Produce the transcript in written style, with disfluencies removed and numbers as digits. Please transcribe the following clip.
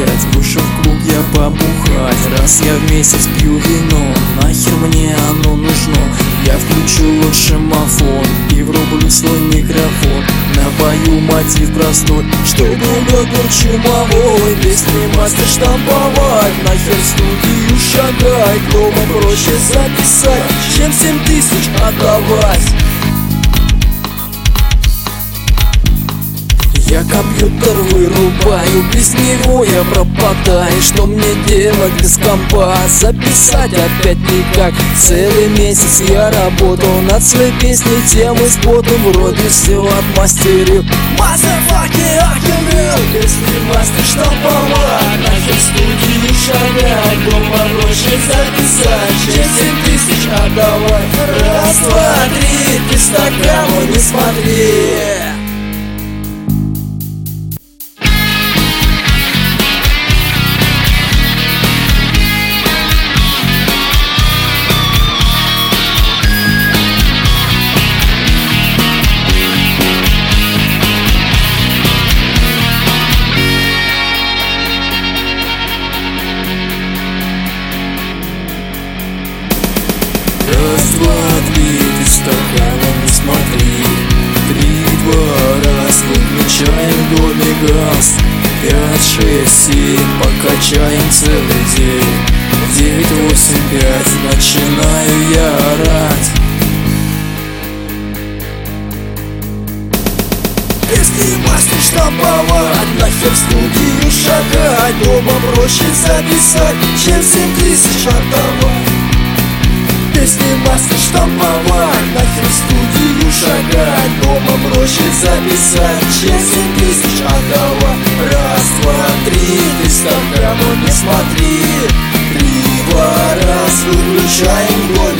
опять вышел в клуб я побухать. Раз я в месяц пью вино, нахер мне оно нужно? Я включу лучше мафон и врублю свой микрофон. Напою мотив простой, чтобы год чумовой. Песни мастер штамповать, нахер в студию шагать. Дома проще записать, чем 7000 отдавать. Я компьютер вырубаю, без него я пропадаю. Что мне делать без компа? Записать опять никак. Целый месяц я работал над своей песней, темой с потом. Вроде все отмастерил. Мазафаки, охерел. Песни мастер штамповать, нахер в студию шагать. Дома проще записать, чем 7000 отдавать. Раз, два, три, ты стакану не смотри. Раз, два, три, ты стакана не смотри. 3-2 раз выключаем доме газ. 5, 6, 7 покачаем целый день. 9, 8, 5 начинаю я орать. Песни мастер штамповать, нахер в студию шагать. Дома проще записать, чем 7000 отдавать. Песни мастер штамповать, нахер в студию шагать. Дома проще записать, чем 7000 отдавать. Раз, два, три, ты стакану не смотри. 3-2 раз выключаем.